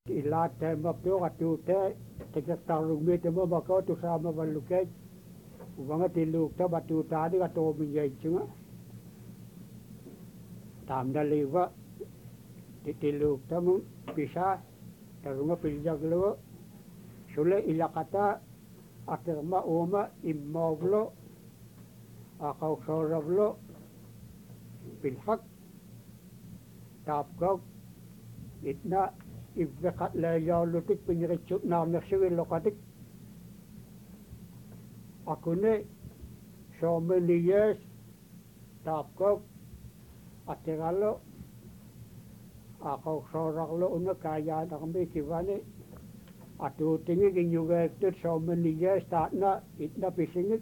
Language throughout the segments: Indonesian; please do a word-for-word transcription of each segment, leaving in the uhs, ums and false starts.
ilaate ma pioga tuute te tarung mi te mo ba ko tu sama baluke ubanga tiluk ta batu tadi ka to mi ye chinga tam daliwa tiluk ta mu bisa tarunga piljak lo sule ilakata aterma oma immoglo akau sorablo pilhak tapkok itna ibbekat layalutik piniritsuk na mersiwi lokatik aku ne so many years tapkok ateralo akau soraglo una kaya nakami kivani atu tingi kinyuga ektur so many years tatna itna pisingit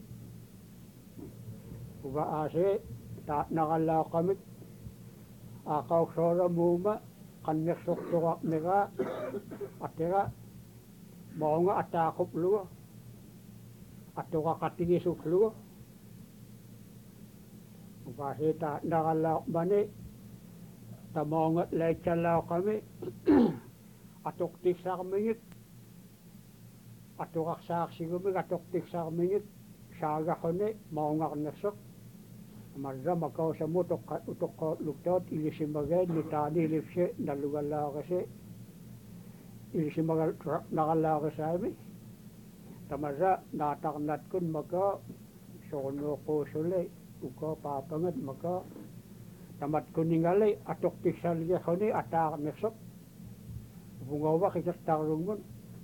uga ase tatna kala kamit akau sora muma kan mersok tuak mega atera mau nga atakop lu atoka katigi suk lu uga ase tatna kala mani tamau nga lechala kami atok tiksak mingit atok aksak sigumi atok tiksak mingit saga kone mau nga mersok marra makau samu utok utok luktot ilisimagay nitani ilipse nalugala kasi ilisimagal nakala kasi tamarra nataknat kun maka sono ko sule uko papangat maka tamat kuningalay atok tiksalya kone atak mesok bungawa kitas tarungun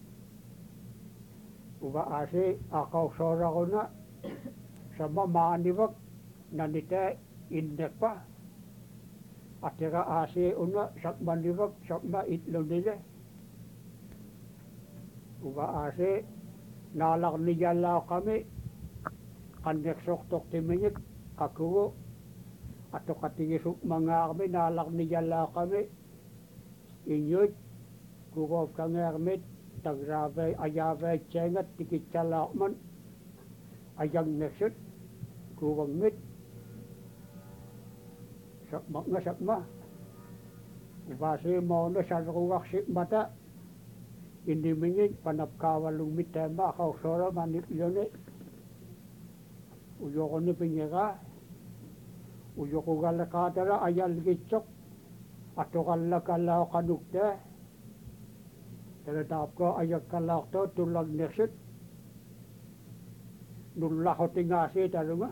uga ase akau sora ko na sama maaniwag nanita indek pa atera ase una sakma niwag sakma itlog nila uga ase nalak niyala kami kandek sok tok timingit kakuwo ato katigisuk mga kami nalak niyala kami inyot kukob kangermit tagrabe ayabe cengat tikichalakman ayang neksut kuwangmit sakma nga sakma ubase mo na sa ruwak si mata hindi mingin panapkawalong mitema akaw sora manip yone uyo ko ni pinyega uyo ko galakatara ayal gitsok ato kalakala kanukte talatap ko ayak kalakto tulag neksut nulako tingasi talunga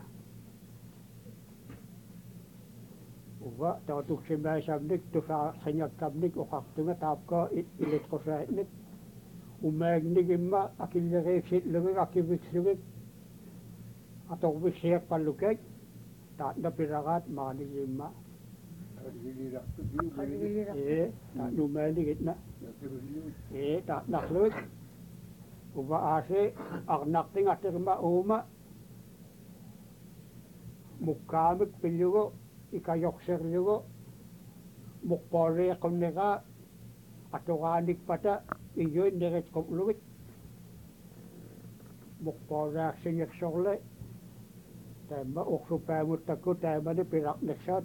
uwa tautuk simay sabnik tu sa sanyag kabnik o kaktunga tap ko ilit ko sa etnik umegnig imma akilirik sitlungik akibik siwik atok bisiyak palukek tak na pirakat manig imma eh tak numenig itna eh tak nakluik uba ase aknak ting atirma uma mukamik pilyugo ikayokser yugo mukpore koneka atokanik pata iyoy neret kopluwit mukpore sinyek sorle tema uksupemut taku tema ni pirak neksat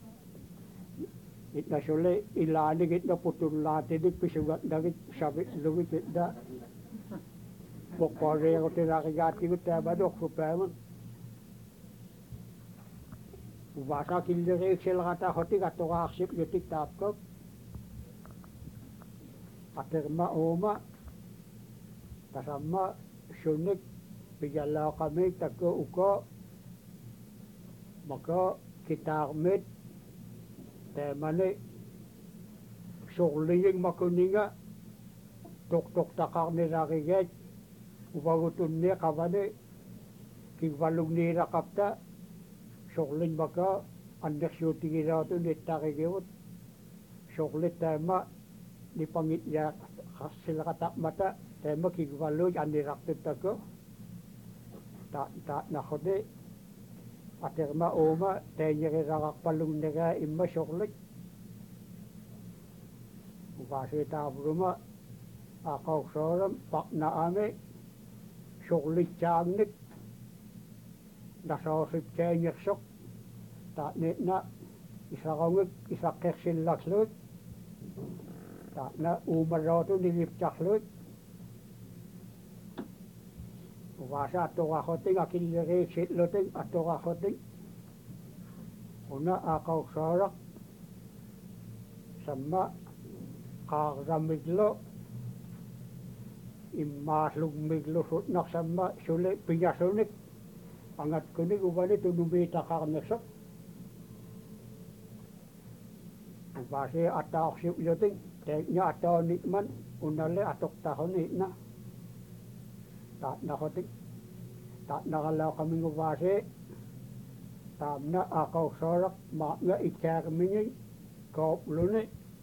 itna sole ilanik itna putulatinik pisugat nagit sabit luwit itna mukpore ko tinakigati ko tema ni uksupemut ubasa kilirek sila kata hotik ato kaksip yutik tapkop aterma oma kasama sunik pigala kami tako uko maka kitakmit temane sukliying makuninga tok tok takak ni rakiget ubagutun ni kabane kigvalung ni rakapta soklit maka andek syuting irato ni takigewot soklit tema ni pangit ya sila katak mata tema kigvalo aniraktit tako tak tak nakode aterma oma tenyere rakak palung nega imma soklit ubase tabruma akaw soram pak na ame soklit changnik nasosip chenyek sok tak net na isakawik isakek silak slut ta na umaro tu nilip chaklut vasa atoga khoting akilere sitloting atoga khoting una akau sorak sama karamiglo immaslug miglo sut nak sama sule piyasunik angat kuning ubani tunumi takarnesok vase atak siu yoting teknya atau nikman unale atok tahun na tak na khotik tak nakalau kami nguvase tamna akau sorak makna ikar mingi kop lune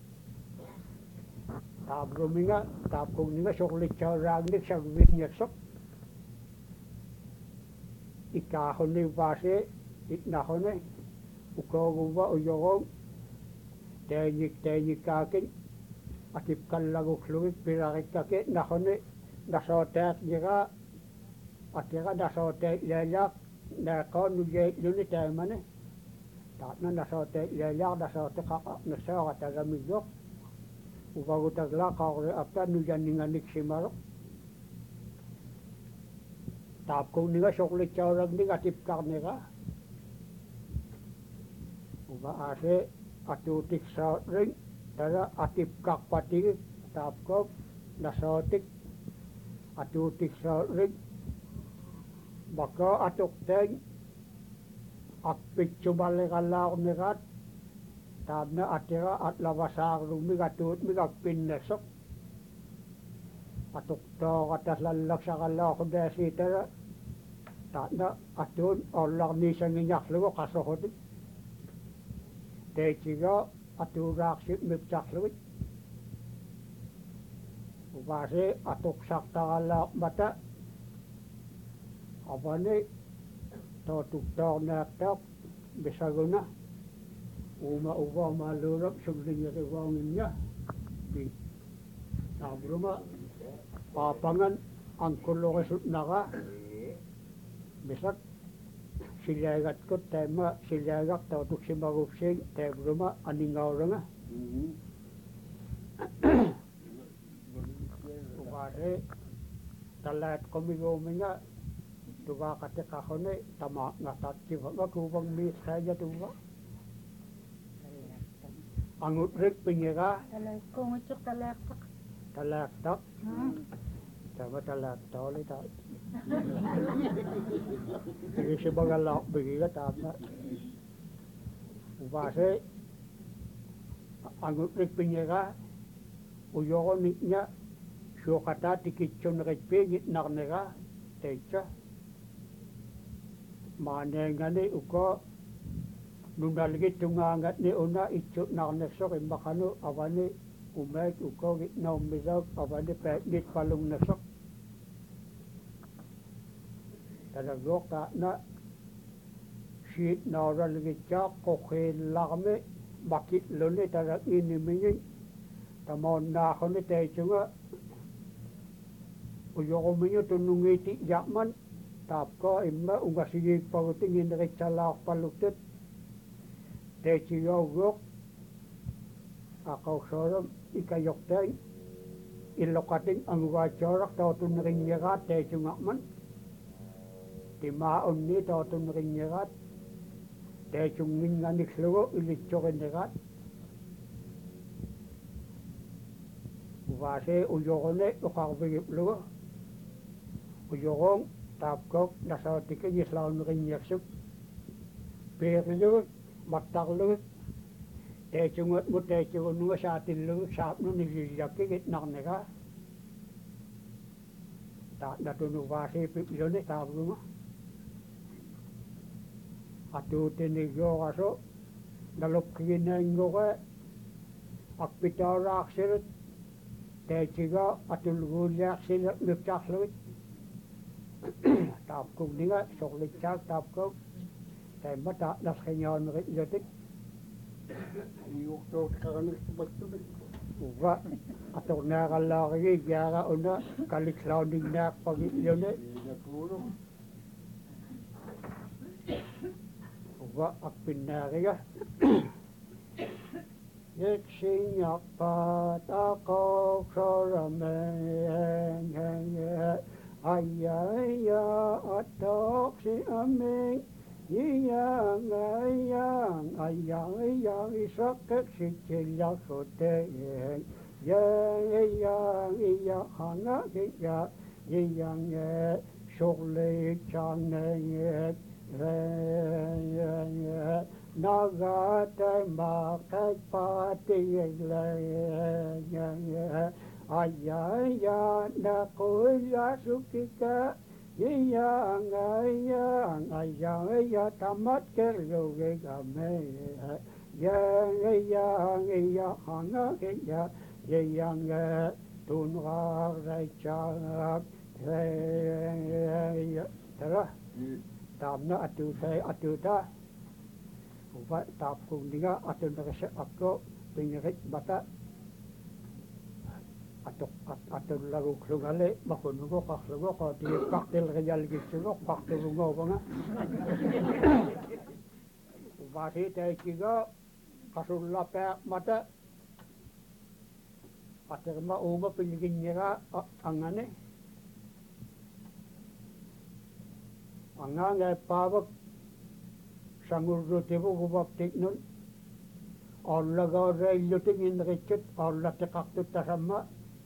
tab ruminga tab kung ninga soklik charang nik sak vinyek sok ikahon ni vase itnahone ukoguwa uyogong tenyik tenyik kakin akip kallagu kluit pirarik kake nahone nasotek nira atira nasotek lelak nakon nuye luni temane tatna nasotek lelak nasotek kaka nasara tagamigok ubagutagla kakre apta nuyan ninganik simarok tapkong ninga soklit charang ninga tipkak nira uba ase atutik sa ring tara atipkak patigik tapkong nasotik atutik sa ring baka atok teng akpik cumalikalaw nirat tabna atira at lawasak rumi katut mi kakpin nesok atok to katas lalak sa kalaw kudesi tara tatna atun olak nisang inyak lugo kasohotik techiga aturak sip mipchak luwit ubase atok sakta kalaw mata abane to tuktok naktok bisaguna uma uwa malurap sublinya kewangnya di sabruma papangan ang kulo kesut naka bisak silagat ko tema silagak tautuk simagupsing tebruma aningawranga ubase talat komigominga tuwa kate kahone tama ngatat kiwa makubang mi saja tuwa angut rik pinyera Talak ko ngucuk talak tak. talak tak Hmm. sama talak toli tak ini sebagai lak begitu tama ubase angut rik pinyera uyogo niknya syokata tikitsun rikpingit narnera techa manengani uko nunalgit tungangat ni una itsu narnesok imakano avani umek uko gitna umizak avani peknit palung nesok talagok ta na shit naralgitja kokhin lagme bakit luni talag inimingin tamon nakoni techunga uyoko minyo tunungiti yakman tapko imma ungasigig pagutingin reksalak paluktit techiyogok akaw sorom ikayokteng ilokating ang wachorak tautun rinyerat techungakman timaon ni tautun rinyerat techungin nganik slugo ilitsokin nerat vase uyokone ukakbigip lugo uyokong tapkok nasautikin islaun rinyeksuk perlug mattaglug techungot mo techungot mo satilug sapno nililakikit nakneka ta natunu vase piplone tabluma atutinigyo kaso nalupkinengoke akpitarak sirit techiga atulgulyak silit mipchakluit tapkog ninga soklikchak tapkog tema ta naskenyon yotik Yukto kakanik tumatubig. uga atok nakalaki gyara una kaliklauning nak pagilyone Natulog. uga akpinakiga Yksin jakpaat akoksorameen ai ai ya atoksi amin yang ai yang ai ai yang isakek sikilyak soteen yang yang yang hanga ya yang sokle chaneng nagate makai pati ayaya nakuya sukika yang yang ayaya tamat kerjoge game yang yang yang hanga ya yang tungar rajak terah tamna atu saya atu dah ubat tapku niga atu nerese aku penyerit bata atau atau lagu kelugale makun go kah lagu kah di kaktel rejal gitu go kaktel go banga ubat itu juga kasulah pe mata atau ma uma penyikin nyera angane angane pawak sangur rotevo gubak teknon Allah gawre lutingin rikit Allah tekaktu tasama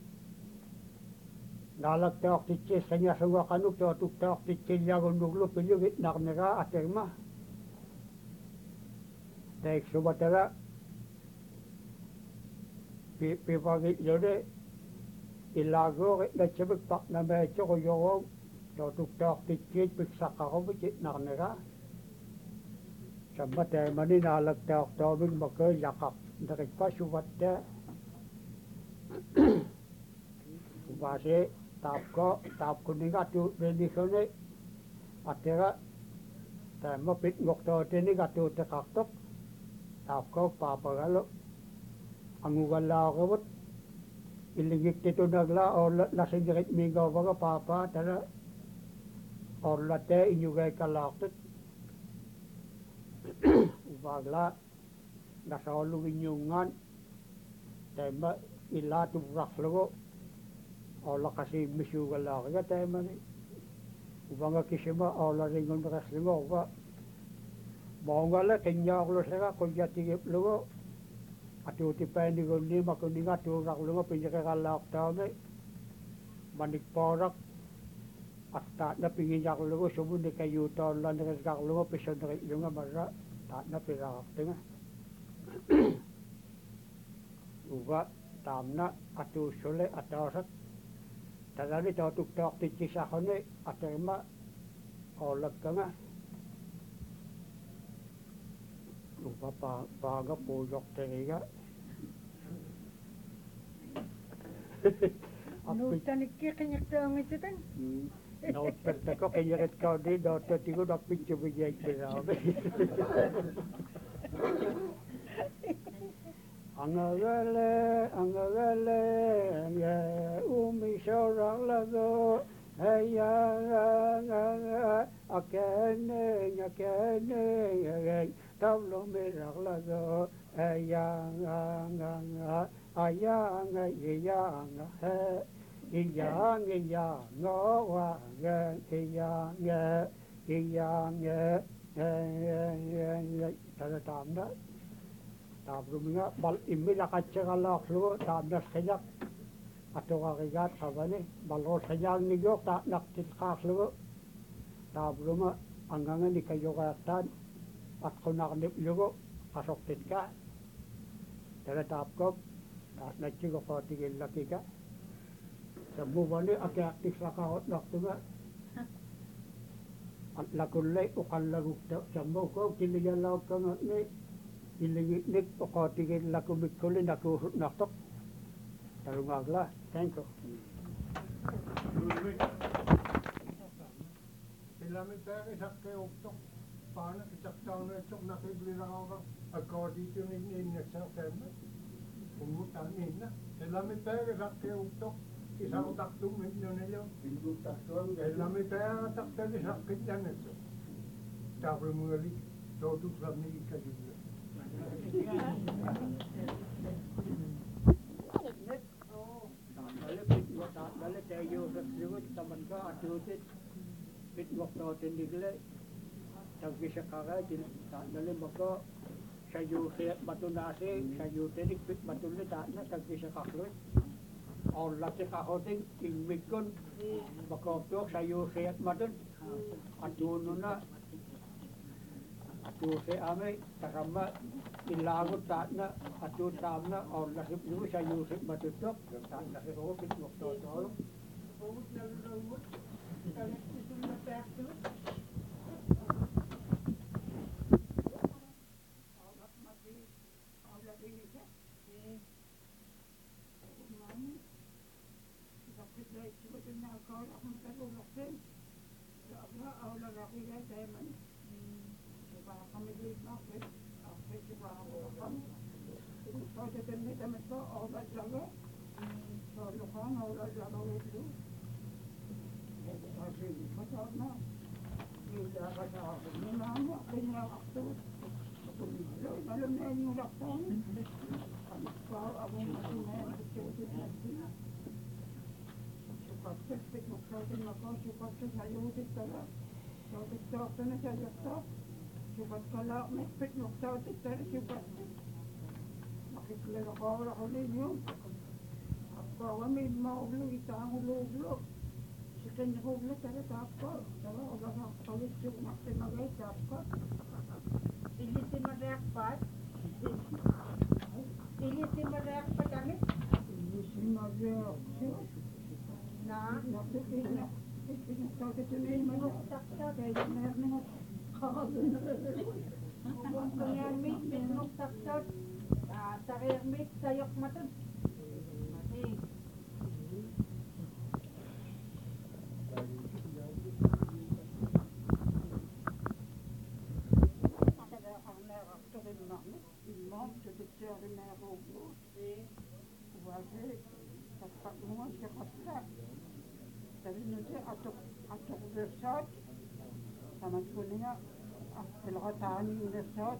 nalak teok tice senya sungwa kanuk teok teok tice yagun duglu pilyugit naknera aterma tek subatera pi pi pagi jode ilago na chebek pak na me choko yogo teok teok tice piksa kau bicit naknera sambat eh mani nalak teok teok makai yakap dari pas subatera ubase tapko tapko ninga tu benikone atera tama pit ngokto teni gatu tekaktok tapko papagalo angugala gawat ilingik tito nagla or lasingirit mingaw baga papa tara or late inyugay kalaktot ubagla nasaulong inyungan tama ilatu raklogo Allah kasih misugal lah ya tema ni ubanga kisima Allah ringon raslingo ba mongala kenya lo sega ko jati lo atu tipendi gonni makuni ngatu raklo pinjaka kalak tame manik porak asta na pingi jaklo subu ni kayu ton lan res jaklo pison res lunga marra ta na pirak tenga uba tamna atu sole atawsat tadali tahu tuk tahu tici sahone aterma olak kanga lupa pa paga pojok teriga Nutan iki kenyak dong itu kan. Naut perteko kenyaret kau di dokter tigo dapit coba jadi berabe angagale angagale ya umi seorang lagu ya akene akene ya tablo merah lagu ya ayang ayang iyang iyang ngawa iyang iyang tada tamda tabrumnya bal immi lakatsagalak lu tabdas kajak atau kagigat kabane balor sajang nigok tak naktit kaklu tabruma anggangan di kayogatan at kunak nip lugo kasok titka tada tapkop tak nachigo ko tigil lakika sabu bani akaktik sakahot naktunga at lakulay ukalaguk sabu ko kinigalaw kang ni ilingit ko tigil lakumik kulin aku naktok tarungagla thank you Ilami pere sakke optok paana saktaune chok nakibli raga akodi tuni ninne sakemme umutan ninna ilami pere sakke optok isang taktum minno nelo pindu taktum ilami pere sakke sakke janetso tabre muali totu samni ikajibla Taatnale pitwa taatnale tayusasligut tamanka atutit pitwaqtautinnigle taggisakaratin taatnale maka sayusiat matunasi sayutenik pit matulle taatna taggisakaklut Ollati kahoting ingmikun makoptok sayusiat matun atununa atuse ame takama ilagut taatna atun tamna ollasip nugu sayusip matutok taatna siro pitwaqtautolo Syupat kalau mepet nukta itu syupat makikila kau lah oleh nyum kau kami mau lu kita lu lu sekian lu lu cara apa kalau orang kalau cuma sebagai apa Ini si mereka Ini si mereka kami ini semua dia Nah nanti ini ini kau itu ni mana tak tak kayak mana Pengirmit, minumok taksot, sakirmit, sayok matun. Sama kuninga الغطاني من الصوت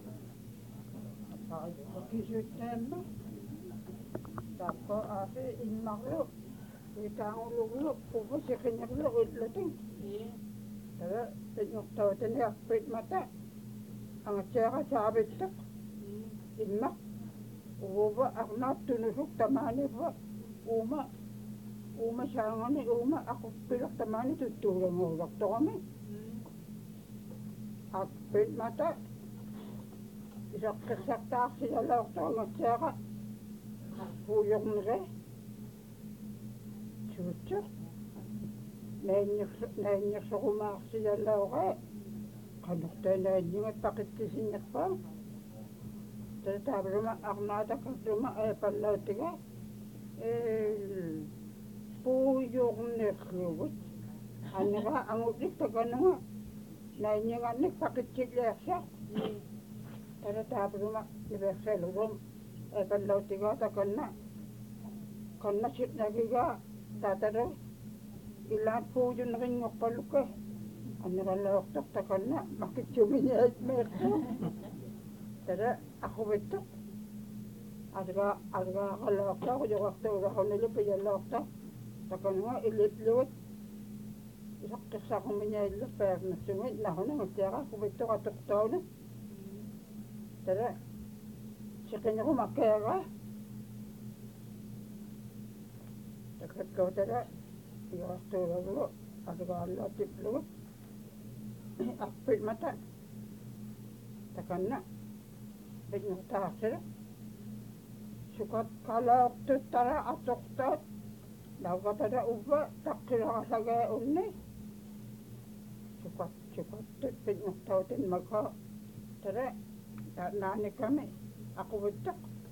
وكيسو التامة تبقى آخي المغلوب يتعامل لغلوب وبسيخين يغلوب اللتين ترى النقطة يقبل متى أنا سيغا سابتك إما وهو أغنات تنسوك تماني فا وما وما شاغني وما أقبلك تماني تتولى مولك تغمي Akpit mata isok kesakta sila lauk to ngatsaka puyong nre chuchu nenyek nenyek sukumak sila lauk kanukta nenyek pakitisinyak pa tata bruma aknata kabruma e pallaw tiga e puyong nekhluwit anira angutik taganunga Nainyang anik pakicik lesa. Tara tabruma nibesel rum ekan lautiga ta kanna. Kanna sit nagiga tataro ilan pujun ringok paluke. Anira lauktok ta kanna makicumini ait merto. Tara ako betok. Adga adga kalakta ko jo waktu ga honele pe lakta. Ta kanna ilit luwet. Isakta ko minya ilo per na sungit na hono ngtiara ko beto ka toktaw tara sikanya ko makera takat ko tara ya toro lo adga Allah tiplo apit mata takanna begno ta sera sukat kalau tara atoktat daw ka tara uba takira saga unne Cepat cepat tepin tahu tin maka tera tak nani kami aku betul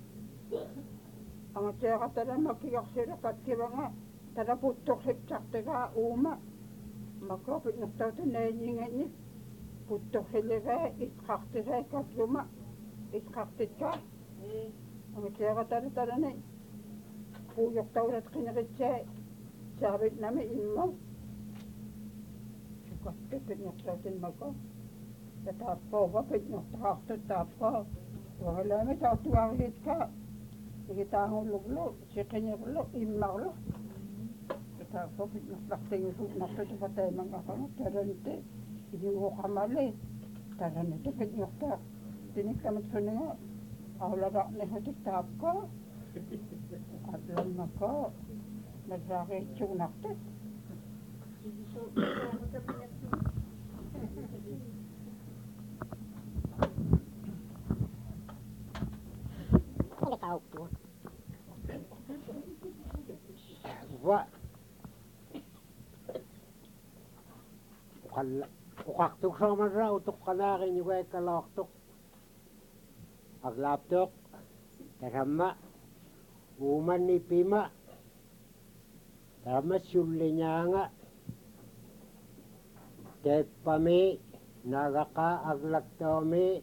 ang saya kata makiyak sila kat kibanga tera putok hipcak tera uma maka pin tahu tin nanyingan ni putok sila iskak tera kat rumah iskak tera ang saya kata tera ni puyok tahu rat kinakitsa sabit nami imam Kapit nyok sa tin mako. Tatapko, kapit nyok takto tapko. wala me ta tuang lit ka kita nguluglo sikanya lo imaglo kita ko nakting su nakto patay mga kano tarante ini ko kamali tarante pit nyokta tinik tamat sunenga awla rak ne hotik tap ko atlan nako nagrake chung nakto wa ukal ukaktuk sama ra utuk kanakin yung kay kalaktuk aglaptuk karama uman ni pima karama sulinya nga tepami nagaka aglaktomi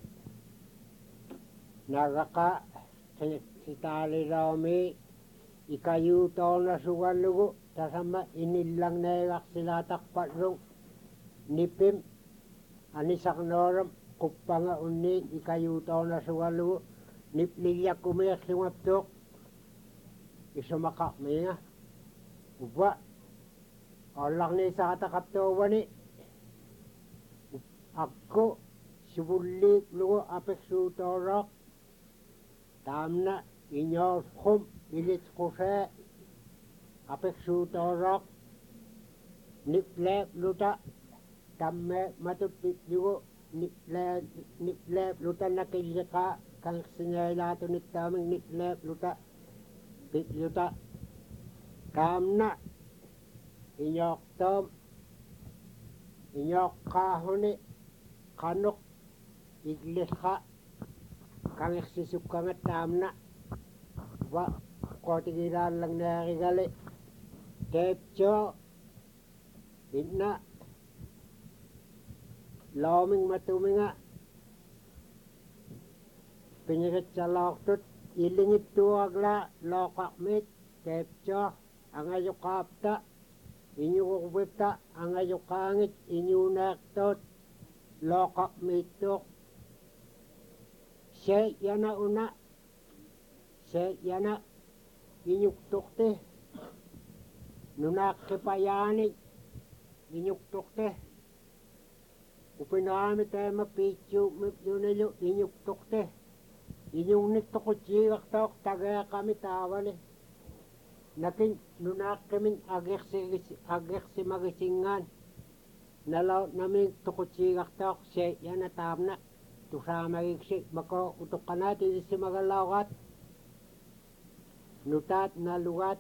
nagaka sitali rami ikayuto na sugalugo tasama inilang negak sila takpatrong nipim anisak noram kupanga unni ikayuto na sugalugo nipliyak kumiyak sumaptok isumakak minga uba olak ni sa katakapto wani ako sibulik lugo apek sutorok tamna inyor khum ilit kuse apek sutorok niplep luta tamme matut yugo niplep niplep luta nakilika kang sinaylato nit taming niplep luta pit luta kamna inyok tom inyok kahuni kanok iglikha kang sisukangat tamna wa kotigiran lang nakigali tepcho inna loming matuminga pinyagat sa loktut ilingit tuwagla lokak mit tepcho angayok kapta inyukubita angayok kangit inyunaktot lokak mitok se yana una se yana inyuktukte nunak kipayani inyuktukte upinami tema pichu mipyunelu inyuktukte inyungnik tukutjigak tok tagaya kami tawali nakin nunak kaming agiksi agiksi magisingan nalaw namin tukutjigak tok se yana tamna tusama iksi mako utuk kanati si magalawat nutat na lugat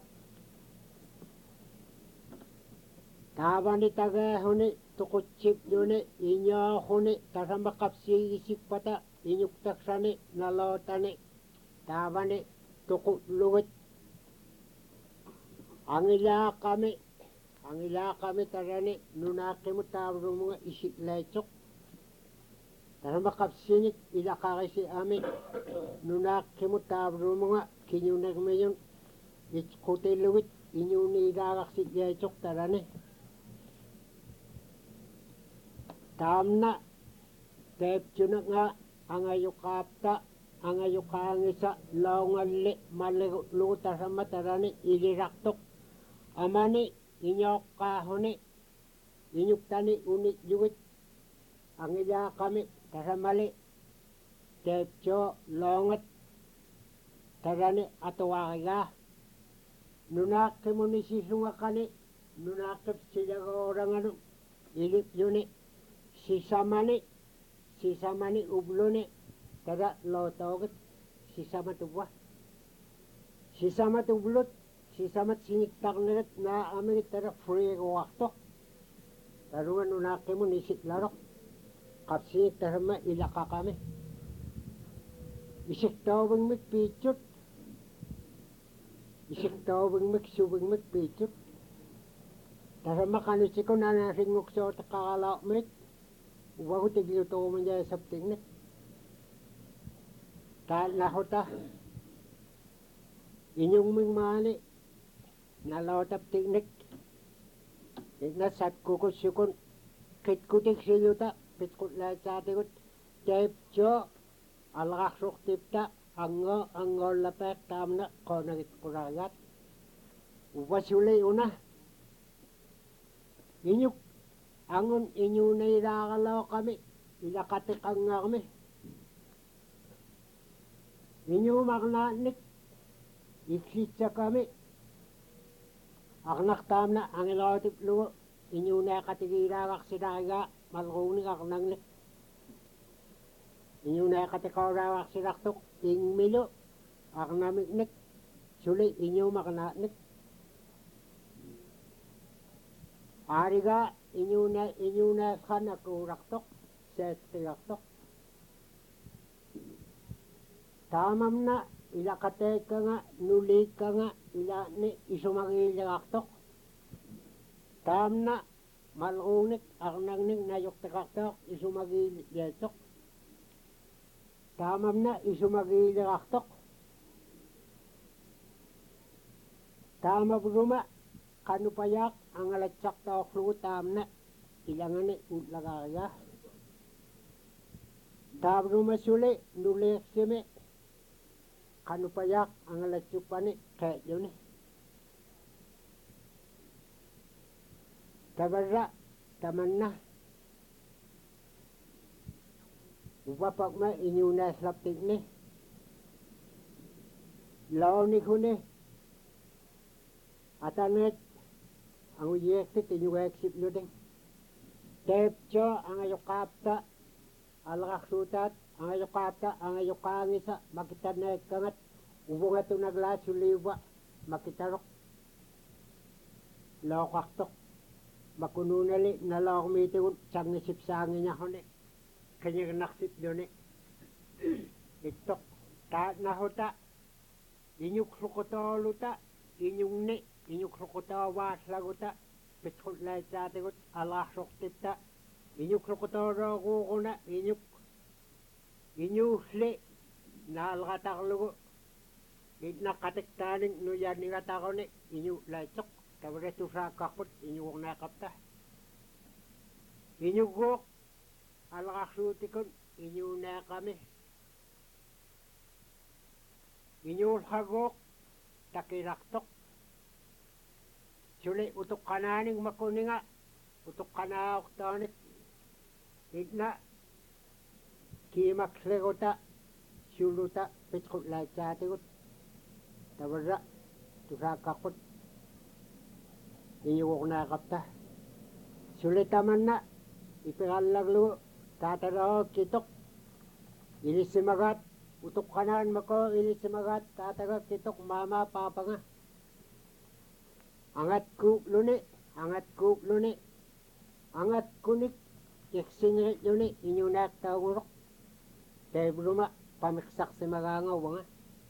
tabani taga huni tukutchip yuni inyo huni tasama kapsi isik pata inyuk taksani nalotani tabani tukut lugat angila kami angila kami tarani nunakimu tabrunga isik lecok tasama kapsinik ilakakisi amin nunakimu tabrunga kinyunak mayon itkuti luwit inyuni idagak si yechok tarane tamna tepchunak nga angayukapta angayukangisa laungalle maluta sama tarane iliraktok amani inyok kahone inyuktani unit yuwit angila kami tasamali tepcho longat tarane atawakiga nunak muni sisunga kani nunak sijaga orang anu ilip yuni sisamani sisamani ublone tada lotoget sisamat ubwa sisamat ublot sisamat sinik taknet na amin tada free wakto tarungan nunak muni siklarok kapsinik tarama ilaka kami isik tawang mit pichut isik tawang mit subang mit pichut tarama kanusiko na nasingok sa takakalaok mit uwa ko tigluto man dyan sa tingnet tal na hota inyong ming mani nalawatap tingnet ignasat kukusikon kitkutik siluta pitkut lahat sa atikot tepcho alaqsuqtipta ango angollapaq taamna qonagitqurariat uvasuli una inyuk angun inyuneiraaqaloqami ilaqatiqanngaqmi inyumaqnaannik iksitsakami arnartaamna angilootiplugu inyuneaqatigiiraaqarsilarigaa malruunigarnagnik inyuneaqatiqauraaqarsilartuq ingmilu arnamiknik suli inyumaqnaatnik aarigaa inyune inyuneesqanakuurartoq seettigartoq taamamna ilaqateekkanga nuliikkanga ilaani isumagiiligartoq taamna malruunik arnagnik najortiqartoq isumagiiliatoq taamamna isumagiiligartoq taamavruma qanupayaaq angalatsartaorlugu taamna ilangani uutlagaarigaa taavruma suli nuleersimi qanupayaaq angalatsupani qe'luni tavarra tamanna uvapaqma inyuneeslaptikni laonikuni atanet anguyeektit inyugeeksipluting teepcho angayoqaapta alaqarsuutaat angayoqaapta angayoqaangisa makitaneekkangat uvungatunaglaasuliuva makitaroq looqartoq makunuunali naloormiitigun sangisipsaangiñarruni qinignarsiplluni ittoq taatnahuta iñukluqutooluta iñugni iñukluqutoovaarlaguta pitqullaitsaatigut alaqarsortipta iñukluqutoorooguuquna iñuk iñuulli naalqatarlugu itnaqqatiktaanik nuyanigataruni iñuulaitsoq tavretusaakkarput iñuurneeqapta iñugguuq alaqarsuutikun iñuuneeqami iñuulqaguuq takilaqtoq suli utuqqanaanik makuninga utuqqanaaortoonik itna kiimaksleguta suluta pitqullaitsaatigut tavarra tusaakkarput iñuurneeqapta suli tamanna ipiqallaglugu taatalaokkitoq ilisimagaat utuqqanaan makoo ilisimagaat taatagakkitoq maamaa paapanga angatkuupluni angatkuupluni angatkunik iksinritluni iñunaaqtauguroq teevruma pamiqsarsimagaangauanga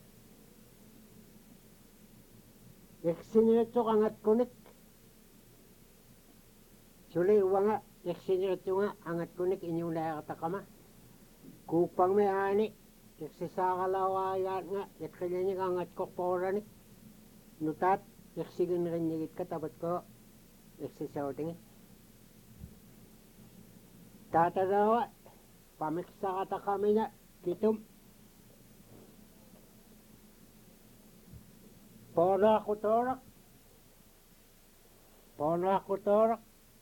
iksinritsoq angatkunik suli uanga iksinritsunga angatkunik iñunaaqataqama kuuppangmi aani iksisaaqalauaayaatnga iqilinik angatkorporanik nutaat iqsiginrinnigitka tapatkoo iqsisautingi taatarawa pamiqsaqataqamiña kitum pooraaqutooraq pooraaqutooraq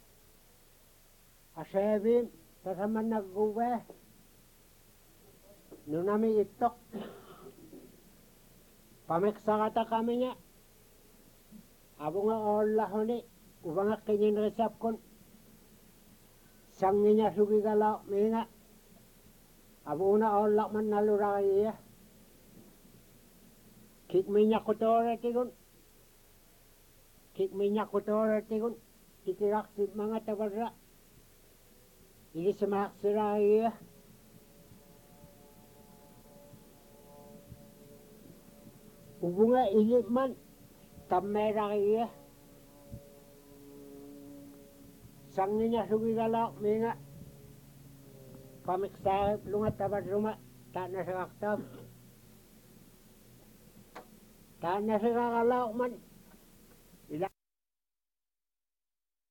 aseeviim tasamannagguuvee nunami ittoq pamiqsaqataqamiña avunga oollahuni uvangaqqinginrisapkun sangiña sugigalaaqmiinga avuuna oollaqman nalurariya kikmiñaqqutooratigun kikmiñaqqutooratigun tikiraqsipmanga tavarra ilisimaaqsirariya uvunga ilipman tammeerariya sangiña sugigalaaqmiinga pamiqsaariplunga tavarruma taanasaqartaam taanasaqaqalaaqman